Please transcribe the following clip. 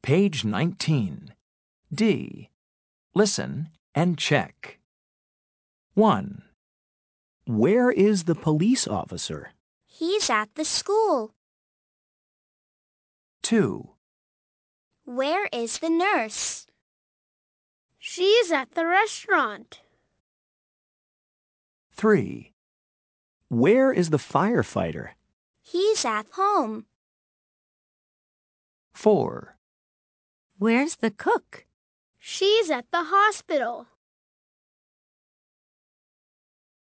Page 19. D. Listen and check. 1. Where is the police officer? He's at the school. 2. Where is the nurse? She's at the restaurant. 3. Where is the firefighter? He's at home. 4. Where's the cook? She's at the hospital.